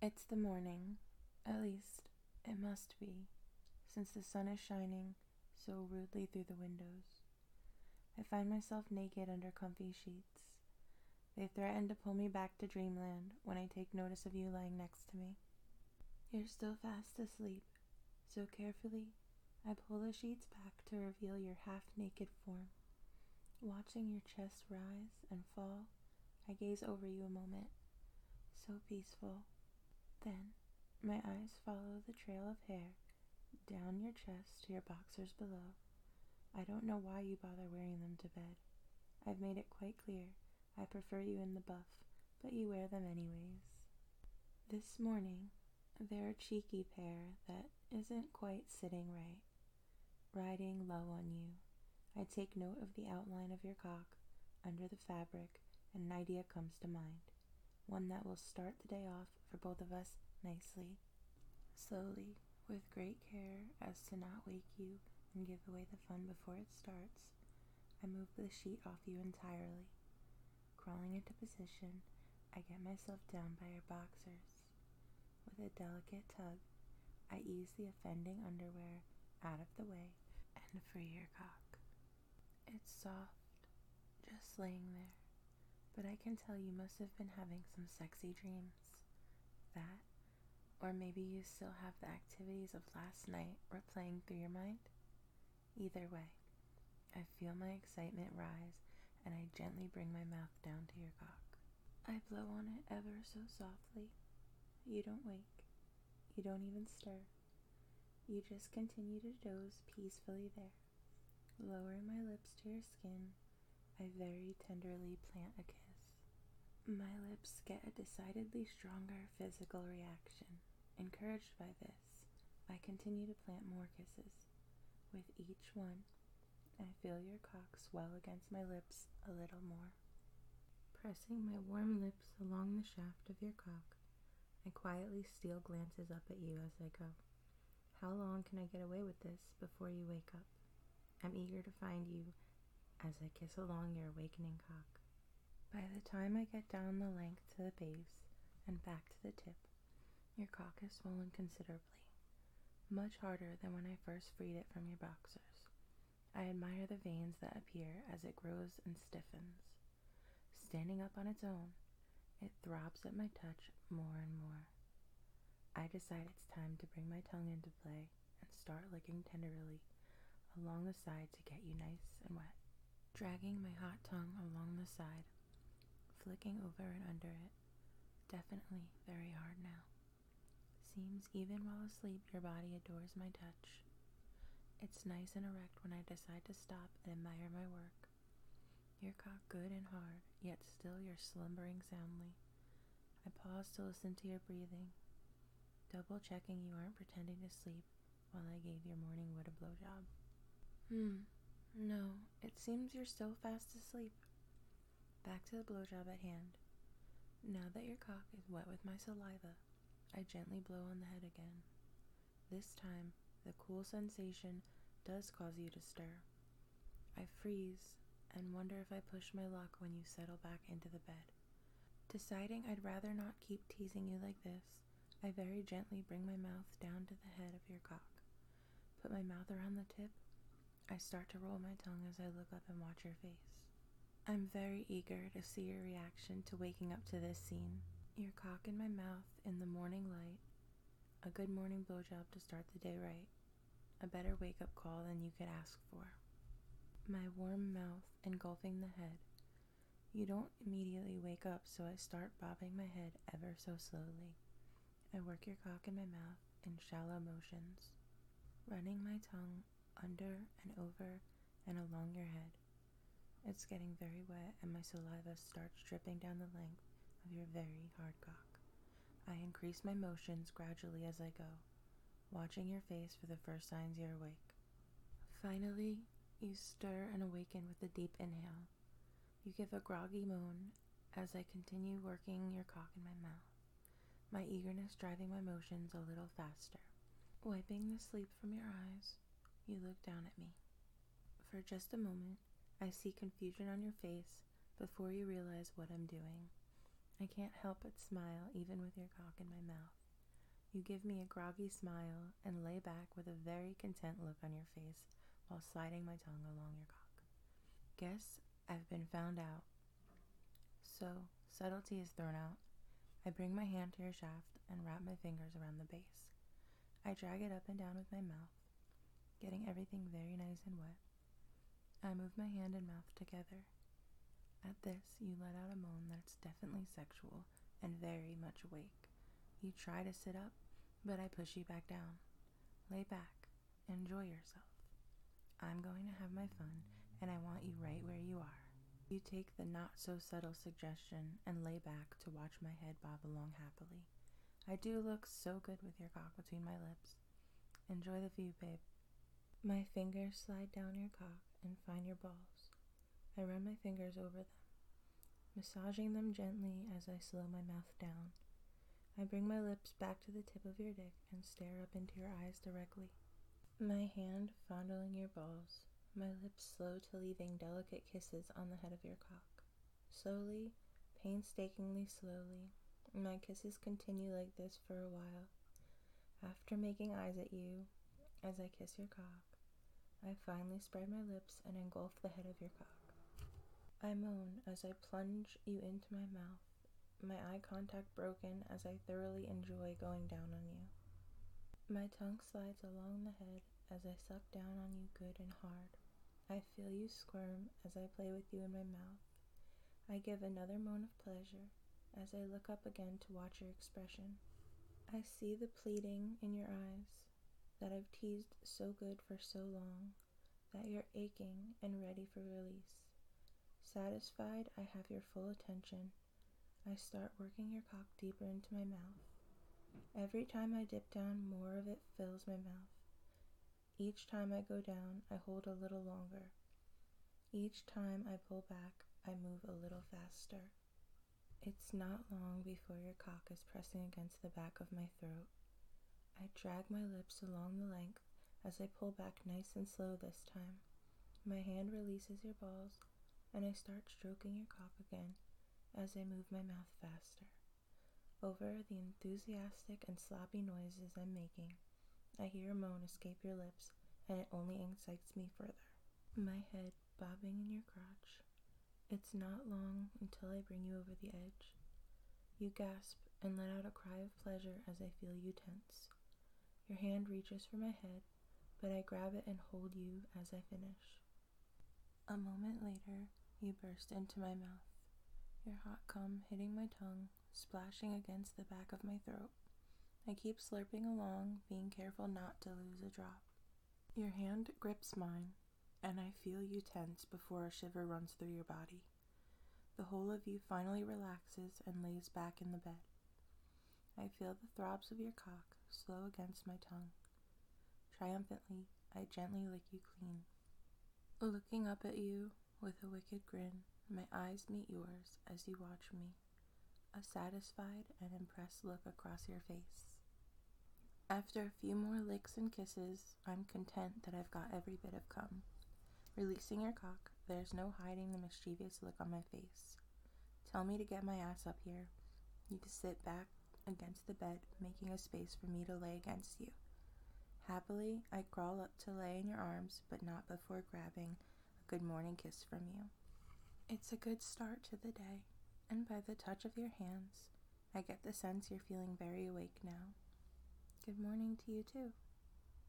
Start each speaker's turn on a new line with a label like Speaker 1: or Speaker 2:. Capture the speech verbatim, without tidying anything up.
Speaker 1: It's the morning. At least, it must be, since the sun is shining so rudely through the windows. I find myself naked under comfy sheets. They threaten to pull me back to dreamland when I take notice of you lying next to me. You're still fast asleep, so carefully, I pull the sheets back to reveal your half-naked form. Watching your chest rise and fall, I gaze over you a moment, so peaceful. Then, my eyes follow the trail of hair down your chest to your boxers below. I don't know why you bother wearing them to bed. I've made it quite clear I prefer you in the buff, but you wear them anyways. This morning, they're a cheeky pair that isn't quite sitting right. Riding low on you, I take note of the outline of your cock under the fabric, and an idea comes to mind. One that will start the day off for both of us nicely. Slowly, with great care as to not wake you and give away the fun before it starts, I move the sheet off you entirely. Crawling into position, I get myself down by your boxers. With a delicate tug, I ease the offending underwear out of the way and free your cock. It's soft, just laying there, but I can tell you must have been having some sexy dreams. That, or maybe you still have the activities of last night replaying through your mind? Either way, I feel my excitement rise and I gently bring my mouth down to your cock. I blow on it ever so softly. You don't wake. You don't even stir. You just continue to doze peacefully there. Lowering my lips to your skin, I very tenderly plant a kiss. My lips get a decidedly stronger physical reaction. Encouraged by this, I continue to plant more kisses. With each one, I feel your cock swell against my lips a little more. Pressing my warm lips along the shaft of your cock, I quietly steal glances up at you as I go. How long can I get away with this before you wake up? I'm eager to find you as I kiss along your awakening cock. By the time I get down the length to the base and back to the tip, your cock has swollen considerably, much harder than when I first freed it from your boxers. I admire the veins that appear as it grows and stiffens. Standing up on its own, it throbs at my touch more and more. I decide it's time to bring my tongue into play and start licking tenderly along the side to get you nice and wet. Dragging my hot tongue along the side, flicking over and under it, definitely very hard now. Seems even while asleep your body adores my touch. It's nice and erect when I decide to stop and admire my work. Your cock good and hard, yet still you're slumbering soundly. I pause to listen to your breathing, double checking you aren't pretending to sleep while I gave your morning wood a blowjob. Hmm, no, it seems you're still fast asleep. Back to the blowjob at hand. Now that your cock is wet with my saliva, I gently blow on the head again. This time, the cool sensation does cause you to stir. I freeze and wonder if I push my luck when you settle back into the bed. Deciding I'd rather not keep teasing you like this, I very gently bring my mouth down to the head of your cock. Put my mouth around the tip. I start to roll my tongue as I look up and watch your face. I'm very eager to see your reaction to waking up to this scene. Your cock in my mouth in the morning light. A good morning blowjob to start the day right. A better wake-up call than you could ask for. My warm mouth engulfing the head. You don't immediately wake up, so I start bobbing my head ever so slowly. I work your cock in my mouth in shallow motions, running my tongue under and over and along your head. It's getting very wet and my saliva starts dripping down the length of your very hard cock. I increase my motions gradually as I go, watching your face for the first signs you're awake. Finally, you stir and awaken with a deep inhale. You give a groggy moan as I continue working your cock in my mouth, my eagerness driving my motions a little faster. Wiping the sleep from your eyes, you look down at me. For just a moment, I see confusion on your face before you realize what I'm doing. I can't help but smile even with your cock in my mouth. You give me a groggy smile and lay back with a very content look on your face while sliding my tongue along your cock. Guess I've been found out. So, subtlety is thrown out. I bring my hand to your shaft and wrap my fingers around the base. I drag it up and down with my mouth, getting everything very nice and wet. I move my hand and mouth together. At this, you let out a moan that's definitely sexual and very much awake. You try to sit up, but I push you back down. Lay back. Enjoy yourself. I'm going to have my fun, and I want you right where you are. You take the not-so-subtle suggestion and lay back to watch my head bob along happily. I do look so good with your cock between my lips. Enjoy the view, babe. My fingers slide down your cock and find your balls. I run my fingers over them, massaging them gently as I slow my mouth down. I bring my lips back to the tip of your dick and stare up into your eyes directly. My hand fondling your balls, my lips slow to leaving delicate kisses on the head of your cock. Slowly, painstakingly slowly, my kisses continue like this for a while. After making eyes at you, as I kiss your cock, I finally spread my lips and engulf the head of your cock. I moan as I plunge you into my mouth, my eye contact broken as I thoroughly enjoy going down on you. My tongue slides along the head as I suck down on you good and hard. I feel you squirm as I play with you in my mouth. I give another moan of pleasure as I look up again to watch your expression. I see the pleading in your eyes that I've teased so good for so long that you're aching and ready for release. Satisfied, I have your full attention. I start working your cock deeper into my mouth. Every time I dip down, more of it fills my mouth. Each time I go down, I hold a little longer. Each time I pull back, I move a little faster. It's not long before your cock is pressing against the back of my throat. I drag my lips along the length as I pull back nice and slow this time. My hand releases your balls, and I start stroking your cock again as I move my mouth faster. Over the enthusiastic and sloppy noises I'm making, I hear a moan escape your lips, and it only excites me further. My head bobbing in your crotch. It's not long until I bring you over the edge. You gasp and let out a cry of pleasure as I feel you tense. Your hand reaches for my head, but I grab it and hold you as I finish. A moment later, you burst into my mouth, your hot cum hitting my tongue, splashing against the back of my throat. I keep slurping along, being careful not to lose a drop. Your hand grips mine, and I feel you tense before a shiver runs through your body. The whole of you finally relaxes and lays back in the bed. I feel the throbs of your cock slow against my tongue. Triumphantly, I gently lick you clean. Looking up at you with a wicked grin, my eyes meet yours as you watch me, a satisfied and impressed look across your face. After a few more licks and kisses, I'm content that I've got every bit of cum. Releasing your cock, there's no hiding the mischievous look on my face. Tell me to get my ass up here. You can sit back against the bed, making a space for me to lay against you. Happily, I crawl up to lay in your arms, but not before grabbing a good morning kiss from you. It's a good start to the day, and by the touch of your hands, I get the sense you're feeling very awake now. Good morning to you too.